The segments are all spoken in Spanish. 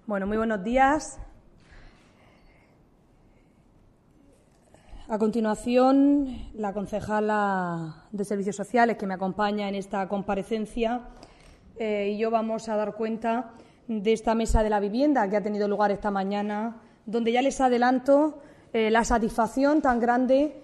Bueno, muy buenos días. A continuación, la concejala de Servicios Sociales que me acompaña en esta comparecencia y yo vamos a dar cuenta de esta mesa de la vivienda que ha tenido lugar esta mañana, donde ya les adelanto la satisfacción tan grande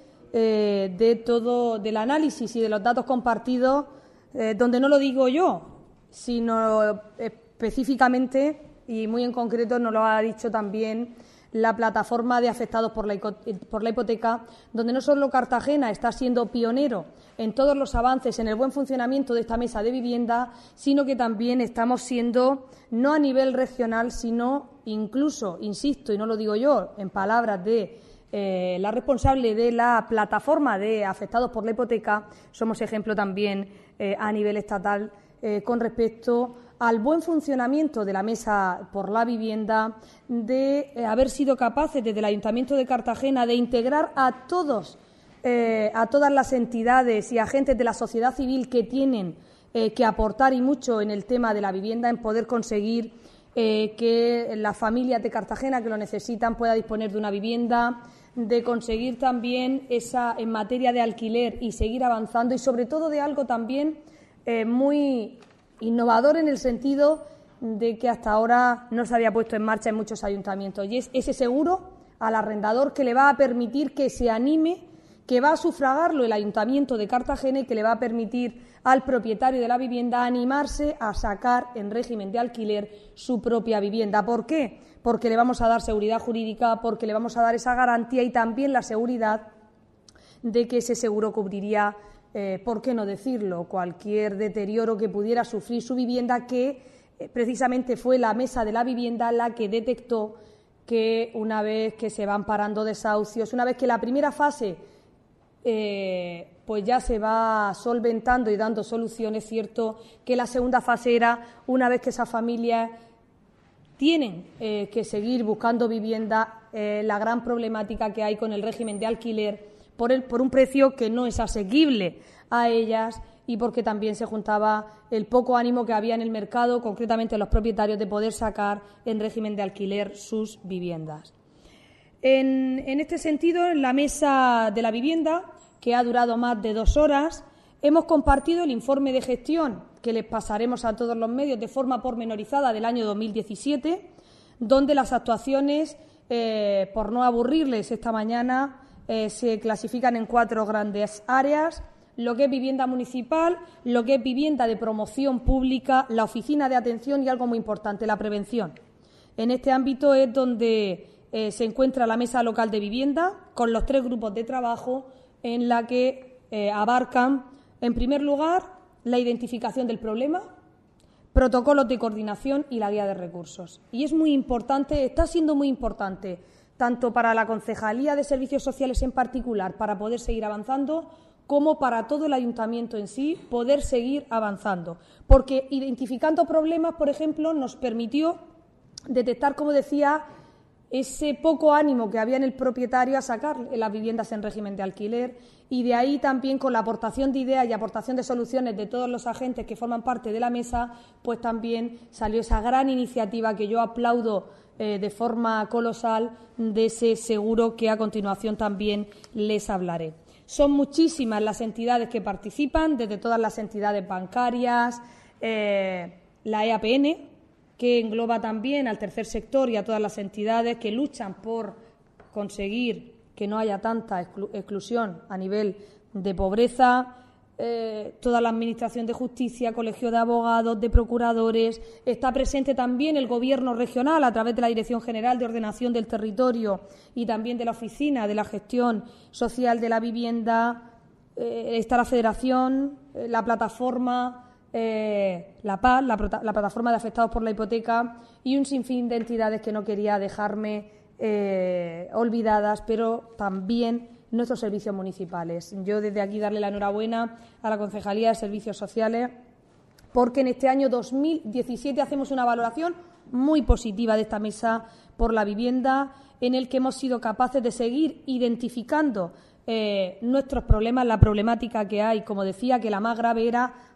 de todo del análisis y de los datos compartidos, donde no lo digo yo, sino específicamente y muy en concreto nos lo ha dicho también la plataforma de afectados por la hipoteca, donde no solo Cartagena está siendo pionero en todos los avances en el buen funcionamiento de esta mesa de vivienda, sino que también estamos siendo, no a nivel regional, sino incluso, insisto, y no lo digo yo, en palabras de la responsable de la plataforma de afectados por la hipoteca, somos ejemplo también a nivel estatal con respecto al buen funcionamiento de la Mesa por la Vivienda, de haber sido capaces desde el Ayuntamiento de Cartagena de integrar a todas las entidades y agentes de la sociedad civil que tienen que aportar y mucho en el tema de la vivienda, en poder conseguir que las familias de Cartagena que lo necesitan puedan disponer de una vivienda, de conseguir también esa en materia de alquiler y seguir avanzando, y sobre todo de algo también muy innovador en el sentido de que hasta ahora no se había puesto en marcha en muchos ayuntamientos, y es ese seguro al arrendador que le va a permitir que se anime, que va a sufragarlo el Ayuntamiento de Cartagena y que le va a permitir al propietario de la vivienda animarse a sacar en régimen de alquiler su propia vivienda. ¿Por qué? Porque le vamos a dar seguridad jurídica, porque le vamos a dar esa garantía y también la seguridad de que ese seguro cubriría, ¿por qué no decirlo?, cualquier deterioro que pudiera sufrir su vivienda, que precisamente fue la Mesa de la Vivienda la que detectó que una vez que se van parando desahucios, una vez que la primera fase pues ya se va solventando y dando soluciones, es cierto que la segunda fase era, una vez que esas familias tienen que seguir buscando vivienda, la gran problemática que hay con el régimen de alquiler por un precio que no es asequible a ellas, y porque también se juntaba el poco ánimo que había en el mercado, concretamente los propietarios, de poder sacar en régimen de alquiler sus viviendas. En este sentido, en la mesa de la vivienda, que ha durado más de 2 horas, hemos compartido el informe de gestión que les pasaremos a todos los medios de forma pormenorizada del año 2017, donde las actuaciones, por no aburrirles esta mañana, se clasifican en 4 grandes áreas: lo que es vivienda municipal, lo que es vivienda de promoción pública, la oficina de atención y algo muy importante, la prevención. En este ámbito es donde se encuentra la mesa local de vivienda, con los 3 grupos de trabajo en la que abarcan, en primer lugar, la identificación del problema, protocolos de coordinación y la guía de recursos. Y es muy importante, está siendo muy importante, tanto para la Concejalía de Servicios Sociales en particular, para poder seguir avanzando, como para todo el ayuntamiento en sí, poder seguir avanzando. Porque identificando problemas, por ejemplo, nos permitió detectar, como decía, ese poco ánimo que había en el propietario a sacar las viviendas en régimen de alquiler, y de ahí también, con la aportación de ideas y aportación de soluciones de todos los agentes que forman parte de la mesa, pues también salió esa gran iniciativa que yo aplaudo de forma colosal, de ese seguro que a continuación también les hablaré. Son muchísimas las entidades que participan, desde todas las entidades bancarias, la EAPN, que engloba también al tercer sector y a todas las entidades que luchan por conseguir que no haya tanta exclusión a nivel de pobreza, toda la Administración de Justicia, Colegio de Abogados, de Procuradores. Está presente también el Gobierno regional a través de la Dirección General de Ordenación del Territorio y también de la Oficina de la Gestión Social de la Vivienda. Está la Federación, la plataforma, la PAD, la plataforma de afectados por la hipoteca, y un sinfín de entidades que no quería dejarme olvidadas, pero también nuestros servicios municipales. Yo desde aquí darle la enhorabuena a la Concejalía de Servicios Sociales, porque en este año 2017 hacemos una valoración muy positiva de esta mesa por la vivienda, en el que hemos sido capaces de seguir identificando nuestros problemas, la problemática que hay, como decía, que la más grave era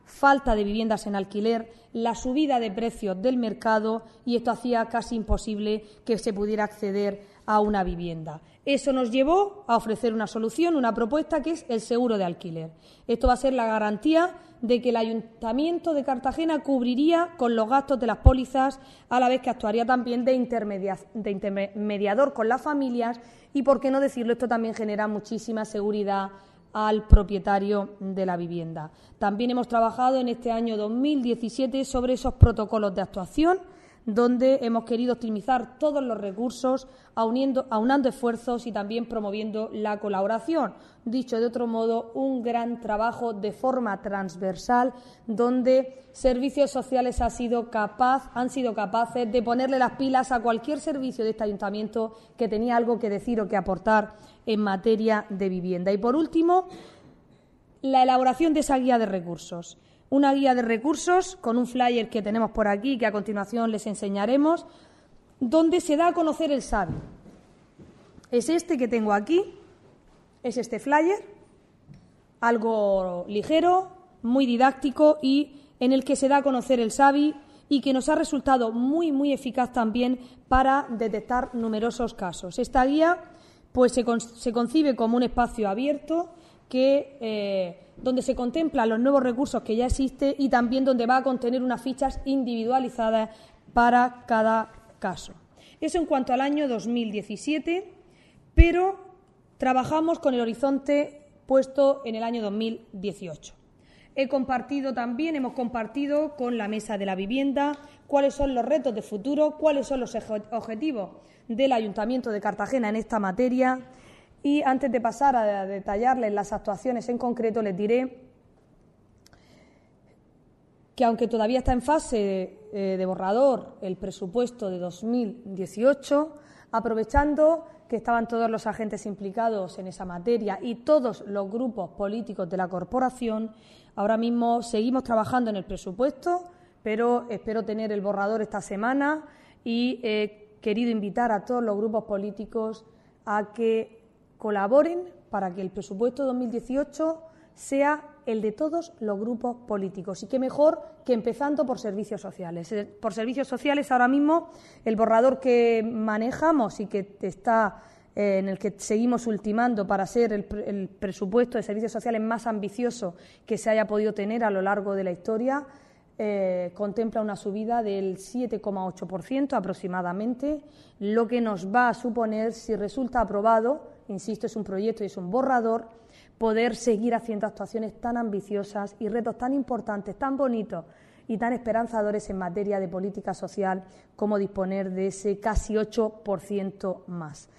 falta de viviendas en alquiler, la subida de precios del mercado, y esto hacía casi imposible que se pudiera acceder a una vivienda. Eso nos llevó a ofrecer una solución, una propuesta, que es el seguro de alquiler. Esto va a ser la garantía de que el Ayuntamiento de Cartagena cubriría con los gastos de las pólizas, a la vez que actuaría también de intermediador con las familias, y, por qué no decirlo, esto también genera muchísima seguridad al propietario de la vivienda. También hemos trabajado en este año 2017 sobre esos protocolos de actuación, donde hemos querido optimizar todos los recursos, aunando esfuerzos y también promoviendo la colaboración. Dicho de otro modo, un gran trabajo de forma transversal, donde servicios sociales han sido capaces de ponerle las pilas a cualquier servicio de este ayuntamiento que tenía algo que decir o que aportar en materia de vivienda. Y, por último, la elaboración de esa guía de recursos. Una guía de recursos con un flyer que tenemos por aquí, que a continuación les enseñaremos, donde se da a conocer el SABI. Es este que tengo aquí, es este flyer, algo ligero, muy didáctico, y en el que se da a conocer el SABI, y que nos ha resultado muy, muy eficaz también para detectar numerosos casos. Esta guía pues se concibe como un espacio abierto donde se contemplan los nuevos recursos que ya existen, y también donde va a contener unas fichas individualizadas para cada caso. Eso en cuanto al año 2017, pero trabajamos con el horizonte puesto en el año 2018. Hemos compartido con la Mesa de la Vivienda cuáles son los retos de futuro, cuáles son los objetivos del Ayuntamiento de Cartagena en esta materia. Y antes de pasar a detallarles las actuaciones en concreto, les diré que, aunque todavía está en fase de borrador el presupuesto de 2018, aprovechando que estaban todos los agentes implicados en esa materia y todos los grupos políticos de la corporación, ahora mismo seguimos trabajando en el presupuesto, pero espero tener el borrador esta semana, y he querido invitar a todos los grupos políticos a que colaboren para que el presupuesto 2018 sea el de todos los grupos políticos, y qué mejor que empezando por servicios sociales. Por servicios sociales, ahora mismo el borrador que manejamos y que está en el que seguimos ultimando para ser el presupuesto de servicios sociales más ambicioso que se haya podido tener a lo largo de la historia, contempla una subida del 7,8% aproximadamente, lo que nos va a suponer, si resulta aprobado, insisto, es un proyecto y es un borrador, poder seguir haciendo actuaciones tan ambiciosas y retos tan importantes, tan bonitos y tan esperanzadores en materia de política social, como disponer de ese casi 8% más.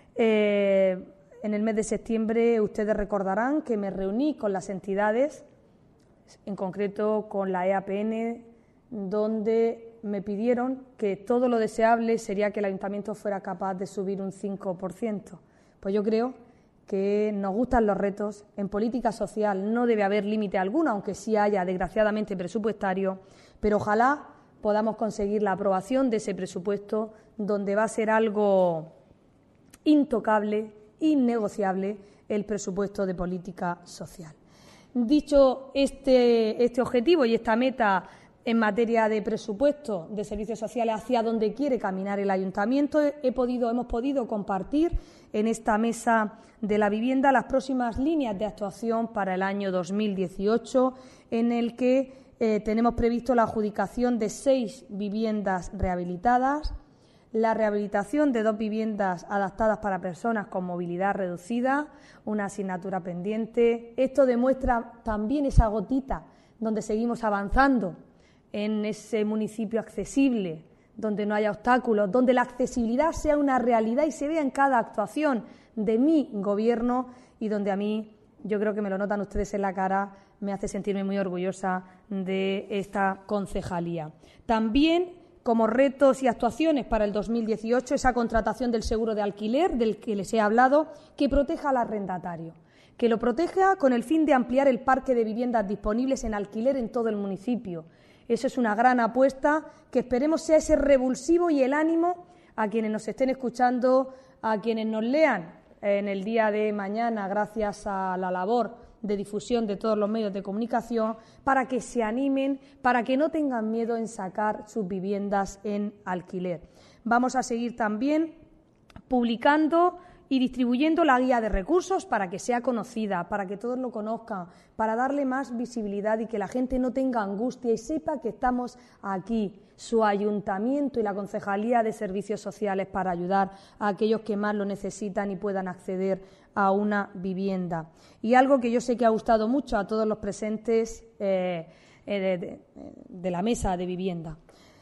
En el mes de septiembre ustedes recordarán que me reuní con las entidades, en concreto con la EAPN, donde me pidieron que todo lo deseable sería que el Ayuntamiento fuera capaz de subir un 5%. Pues yo creo que nos gustan los retos. En política social no debe haber límite alguno, aunque sí haya, desgraciadamente, presupuestario, pero ojalá podamos conseguir la aprobación de ese presupuesto, donde va a ser algo intocable, innegociable, el presupuesto de política social. Dicho este objetivo y esta meta en materia de presupuesto de servicios sociales, hacia donde quiere caminar el Ayuntamiento, hemos podido compartir en esta Mesa de la Vivienda las próximas líneas de actuación para el año 2018, en el que tenemos previsto la adjudicación de 6 viviendas rehabilitadas, la rehabilitación de 2 viviendas adaptadas para personas con movilidad reducida, una asignatura pendiente. Esto demuestra también esa gotita donde seguimos avanzando en ese municipio accesible, donde no haya obstáculos, donde la accesibilidad sea una realidad y se vea en cada actuación de mi gobierno, y donde a mí, yo creo que me lo notan ustedes en la cara, me hace sentirme muy orgullosa de esta concejalía. También, como retos y actuaciones para el 2018, esa contratación del seguro de alquiler del que les he hablado, que proteja al arrendatario, que lo proteja con el fin de ampliar el parque de viviendas disponibles en alquiler en todo el municipio. Eso es una gran apuesta que esperemos sea ese revulsivo y el ánimo a quienes nos estén escuchando, a quienes nos lean en el día de mañana, gracias a la labor de difusión de todos los medios de comunicación para que se animen, para que no tengan miedo en sacar sus viviendas en alquiler. Vamos a seguir también publicando y distribuyendo la guía de recursos para que sea conocida, para que todos lo conozcan, para darle más visibilidad y que la gente no tenga angustia y sepa que estamos aquí, su ayuntamiento y la Concejalía de Servicios Sociales, para ayudar a aquellos que más lo necesitan y puedan acceder a una vivienda. Y algo que yo sé que ha gustado mucho a todos los presentes de la mesa de vivienda.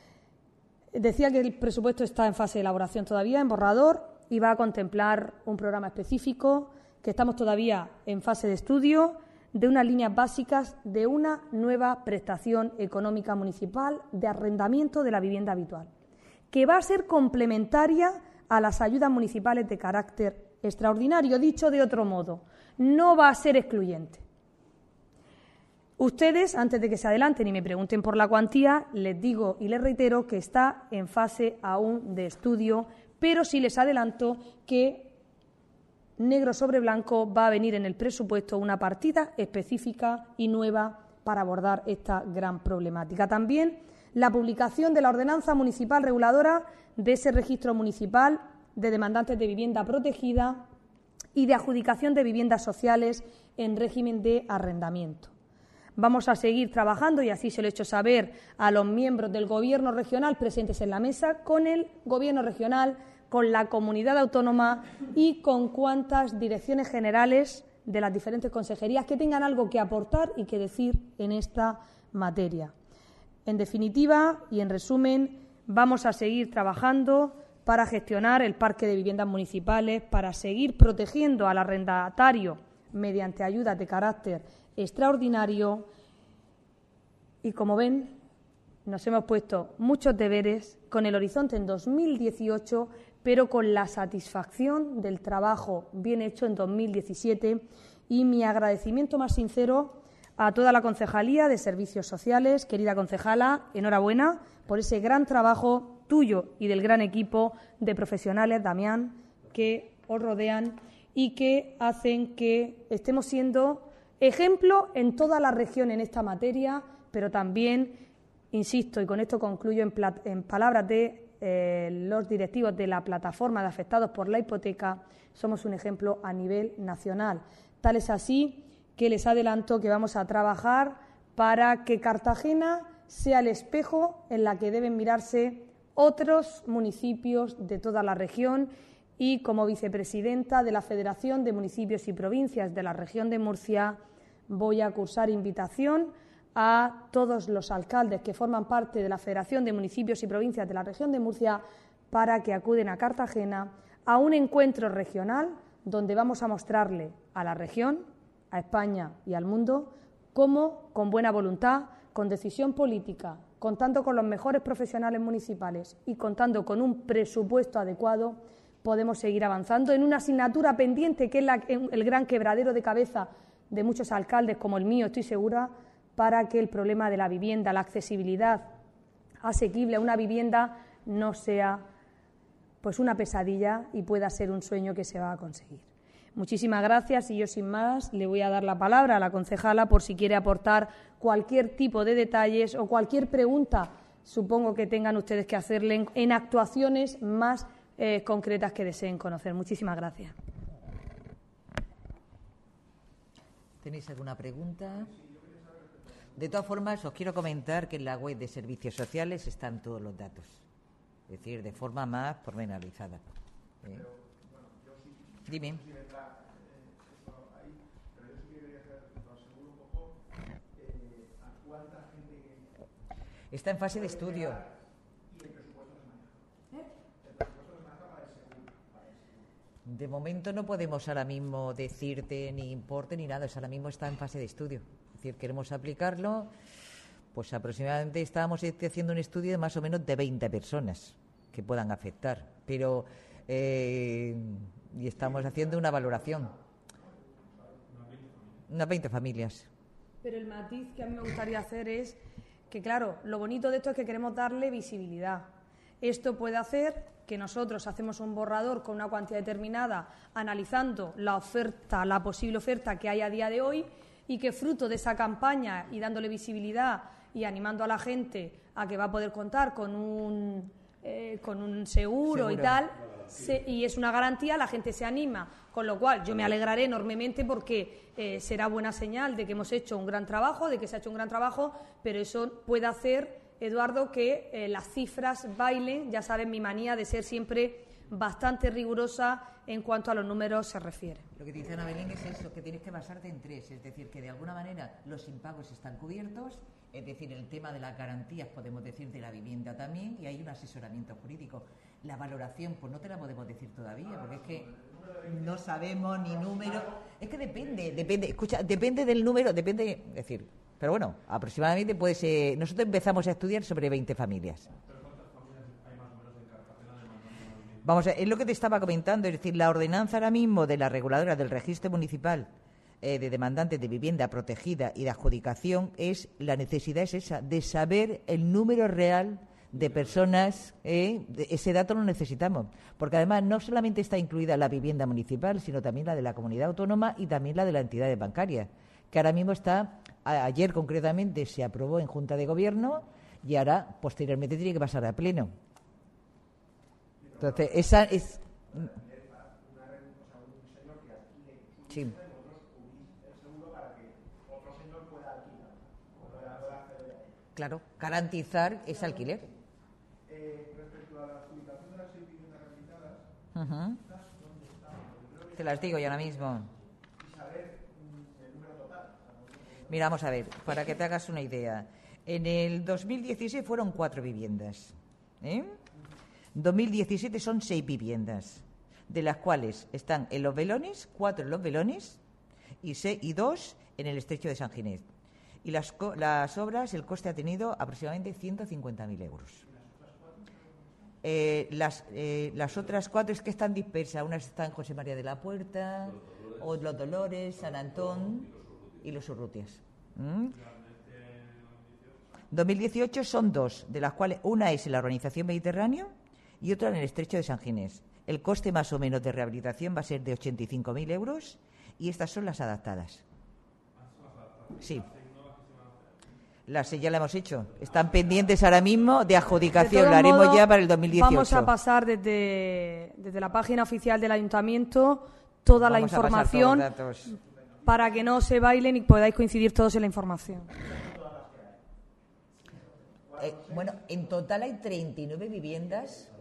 Decía que el presupuesto está en fase de elaboración todavía, en borrador, y va a contemplar un programa específico, que estamos todavía en fase de estudio, de unas líneas básicas de una nueva prestación económica municipal de arrendamiento de la vivienda habitual, que va a ser complementaria a las ayudas municipales de carácter extraordinario. Dicho de otro modo, no va a ser excluyente. Ustedes, antes de que se adelanten y me pregunten por la cuantía, les digo y les reitero que está en fase aún de estudio, pero sí les adelanto que negro sobre blanco va a venir en el presupuesto una partida específica y nueva para abordar esta gran problemática. También la publicación de la ordenanza municipal reguladora de ese registro municipal de demandantes de vivienda protegida y de adjudicación de viviendas sociales en régimen de arrendamiento. Vamos a seguir trabajando, y así se lo he hecho saber a los miembros del Gobierno regional presentes en la mesa, con el Gobierno regional, con la comunidad autónoma y con cuantas direcciones generales de las diferentes consejerías que tengan algo que aportar y que decir en esta materia. En definitiva y en resumen, vamos a seguir trabajando para gestionar el parque de viviendas municipales, para seguir protegiendo al arrendatario mediante ayudas de carácter extraordinario y, como ven, nos hemos puesto muchos deberes con el horizonte en 2018, pero con la satisfacción del trabajo bien hecho en 2017, y mi agradecimiento más sincero a toda la Concejalía de Servicios Sociales. Querida concejala, enhorabuena por ese gran trabajo tuyo y del gran equipo de profesionales, Damián, que os rodean y que hacen que estemos siendo ejemplo en toda la región en esta materia, pero también, insisto, y con esto concluyo, en palabras de los directivos de la plataforma de afectados por la hipoteca, somos un ejemplo a nivel nacional. Tal es así que les adelanto que vamos a trabajar para que Cartagena sea el espejo en la que deben mirarse otros municipios de toda la región, y como vicepresidenta de la Federación de Municipios y Provincias de la región de Murcia voy a cursar invitación a todos los alcaldes que forman parte de la Federación de Municipios y Provincias de la región de Murcia para que acuden a Cartagena a un encuentro regional donde vamos a mostrarle a la región, a España y al mundo cómo, con buena voluntad, con decisión política, contando con los mejores profesionales municipales y contando con un presupuesto adecuado, podemos seguir avanzando en una asignatura pendiente que es el gran quebradero de cabeza de muchos alcaldes, como el mío, estoy segura, para que el problema de la vivienda, la accesibilidad asequible a una vivienda, no sea pues una pesadilla y pueda ser un sueño que se va a conseguir. Muchísimas gracias, y yo sin más le voy a dar la palabra a la concejala por si quiere aportar cualquier tipo de detalles o cualquier pregunta, supongo que tengan ustedes que hacerle en actuaciones más concretas que deseen conocer. Muchísimas gracias. ¿Tenéis alguna pregunta? De todas formas, os quiero comentar que en la web de Servicios Sociales están todos los datos, es decir, de forma más pormenorizada. Dime. Está en fase de estudio. De momento no podemos ahora mismo decirte ni importe ni nada, ahora mismo está en fase de estudio. Es decir, queremos aplicarlo, pues aproximadamente estábamos haciendo un estudio de más o menos de 20 personas que puedan afectar, pero y estamos haciendo una valoración. Unas 20 familias. Pero el matiz que a mí me gustaría hacer es que, claro, lo bonito de esto es que queremos darle visibilidad. Esto puede hacer que nosotros hacemos un borrador con una cuantía determinada, analizando la oferta, la posible oferta que hay a día de hoy, y que fruto de esa campaña y dándole visibilidad y animando a la gente a que va a poder contar con un seguro y tal, y es una garantía, la gente se anima, con lo cual yo me alegraré enormemente porque será buena señal de que hemos hecho un gran trabajo, de que se ha hecho un gran trabajo, pero eso puede hacer, Eduardo, que las cifras bailen. Ya sabes mi manía de ser siempre bastante rigurosa en cuanto a los números se refiere. Lo que te dice Ana Belén es eso, que tienes que basarte en tres, es decir, que de alguna manera los impagos están cubiertos, es decir, el tema de las garantías, podemos decir, de la vivienda también, y hay un asesoramiento jurídico. La valoración, pues no te la podemos decir todavía, porque es que no sabemos ni número, es que depende del número, es decir, pero bueno, aproximadamente puede ser, nosotros empezamos a estudiar sobre 20 familias. Vamos a ver, es lo que te estaba comentando, es decir, la ordenanza ahora mismo de la reguladora del registro municipal de demandantes de vivienda protegida y de adjudicación la necesidad es esa, de saber el número real de personas, ese dato lo necesitamos, porque además no solamente está incluida la vivienda municipal, sino también la de la comunidad autónoma y también la de las entidades bancarias, que ahora mismo ayer concretamente se aprobó en Junta de Gobierno y ahora posteriormente tiene que pasar a Pleno. Entonces, esa es... Sí. Claro, garantizar ese alquiler. Respecto a la adjudicación de las 6 viviendas rehabilitadas, te las digo yo ahora mismo. Y saber el número total. Mira, vamos a ver, para que te hagas una idea. En el 2016 fueron 4 viviendas. En 2017 son 6 viviendas, de las cuales están en Los Belones, 4 en Los Belones y 2 en el Estrecho de San Ginés. Y las obras, el coste ha tenido aproximadamente 150.000 euros. Las otras 4 es que están dispersas. Unas están en José María de la Puerta, Los Dolores, San Antón y Los Urrutias. 2018 son 2, de las cuales una es en la Urbanización Mediterráneo y otra en el Estrecho de San Ginés. El coste más o menos de rehabilitación va a ser de 85.000 euros y estas son las adaptadas. Sí. Ya la hemos hecho. Están pendientes ahora mismo de adjudicación. La haremos ya para el 2018. Vamos a pasar desde la página oficial del Ayuntamiento toda la información para que no se bailen y podáis coincidir todos en la información. Bueno, en total hay 39 viviendas.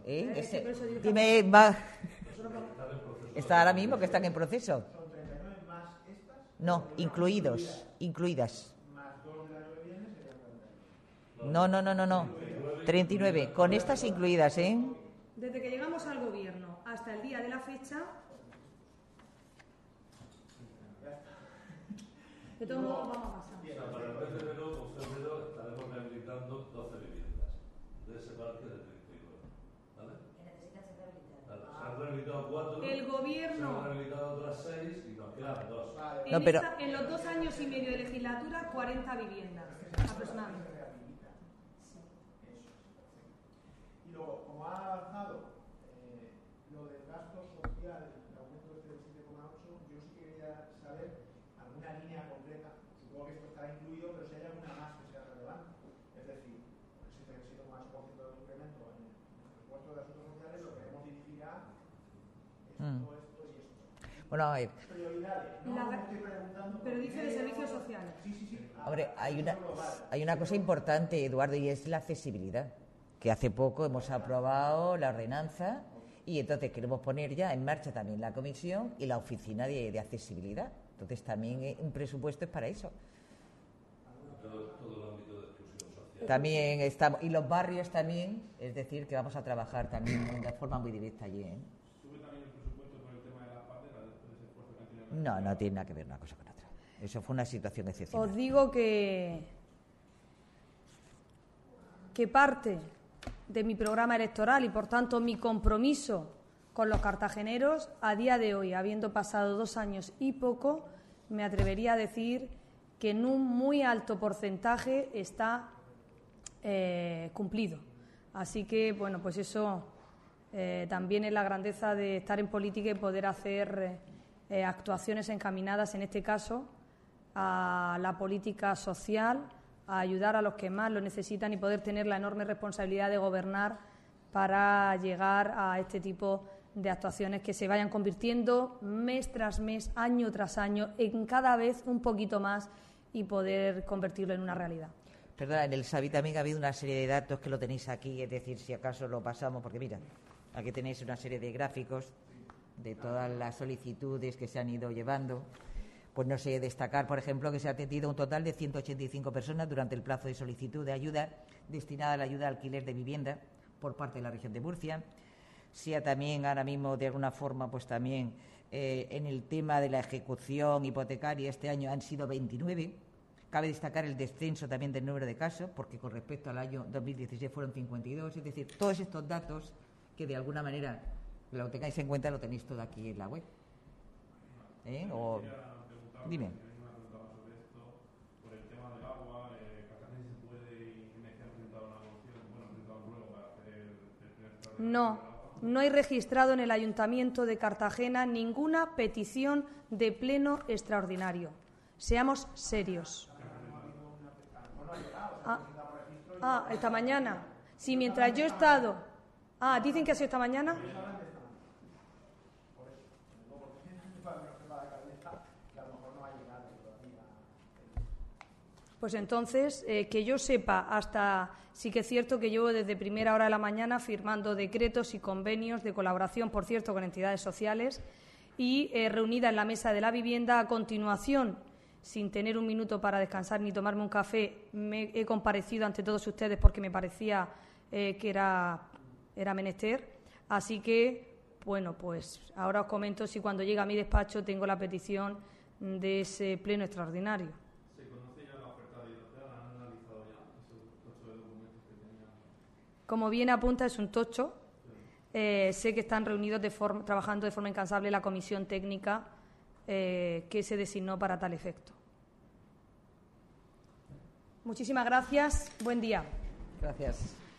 Está ahora mismo que están en proceso. No, incluidas. No. 39, con estas incluidas, Desde que llegamos al Gobierno hasta el día de la fecha, de todo modo vamos a pasar. Para el mes de enero o febrero estaremos rehabilitando 12 viviendas de ese parque de 39, ¿vale? Que necesitan ser rehabilitadas. Se han rehabilitado 4, El Gobierno... se han rehabilitado otras 6 y nos quedan 2. En los 2 años y medio de legislatura, 40 viviendas aproximadamente. Y luego, como ha avanzado lo del gasto social, el aumento del 7,8, yo sí quería saber alguna línea concreta. Supongo que esto estará incluido, pero si hay alguna más que sea relevante. Es decir, el 7,8% del incremento en el presupuesto de asuntos sociales lo queremos dirigir a esto y esto. Bueno, a ver. Prioridades. Pero dice de servicios sociales. Sí. Hombre, hay una cosa importante, Eduardo, y es la accesibilidad. Que hace poco hemos aprobado la ordenanza y entonces queremos poner ya en marcha también la comisión y la oficina de accesibilidad. Entonces también un presupuesto es para eso. Todo el ámbito de exclusión social. También estamos, y los barrios también, es decir, que vamos a trabajar también de forma muy directa allí. ¿Sube también el presupuesto por el tema de la patera, después de ese esfuerzo que han tenido? No tiene nada que ver una cosa con otra. Eso fue una situación excepcional. Os digo que parte de mi programa electoral y, por tanto, mi compromiso con los cartageneros, a día de hoy, habiendo pasado 2 años y poco, me atrevería a decir que en un muy alto porcentaje está cumplido. Así que, bueno, pues eso también es la grandeza de estar en política y poder hacer actuaciones encaminadas, en este caso, a la política social, a ayudar a los que más lo necesitan y poder tener la enorme responsabilidad de gobernar para llegar a este tipo de actuaciones que se vayan convirtiendo mes tras mes, año tras año, en cada vez un poquito más y poder convertirlo en una realidad. Perdona, en el SABI también ha habido una serie de datos que lo tenéis aquí, es decir, si acaso lo pasamos, porque mira, aquí tenéis una serie de gráficos de todas las solicitudes que se han ido llevando. Pues no sé, destacar, por ejemplo, que se ha atendido un total de 185 personas durante el plazo de solicitud de ayuda destinada a la ayuda al alquiler de vivienda por parte de la región de Murcia. Sea también ahora mismo, de alguna forma, pues también en el tema de la ejecución hipotecaria, este año han sido 29. Cabe destacar el descenso también del número de casos, porque con respecto al año 2016 fueron 52. Es decir, todos estos datos que de alguna manera lo tengáis en cuenta, lo tenéis todo aquí en la web. Dime. No, no hay registrado en el Ayuntamiento de Cartagena ninguna petición de pleno extraordinario. Seamos serios. Esta mañana. Sí, mientras yo he estado. ¿Dicen que ha sido esta mañana? Pues entonces, que yo sepa, hasta sí que es cierto que llevo desde primera hora de la mañana firmando decretos y convenios de colaboración, por cierto, con entidades sociales y reunida en la mesa de la vivienda. A continuación, sin tener un minuto para descansar ni tomarme un café, me he comparecido ante todos ustedes porque me parecía que era menester. Así que, bueno, pues ahora os comento si cuando llegue a mi despacho tengo la petición de ese pleno extraordinario. ¿Se conoce ya la oferta de IDOCEA? ¿Han analizado ya esos tochos de documentos que tenían? Como bien apunta, es un tocho. Sé que están reunidos trabajando de forma incansable la comisión técnica que se designó para tal efecto. Muchísimas gracias. Buen día. Gracias.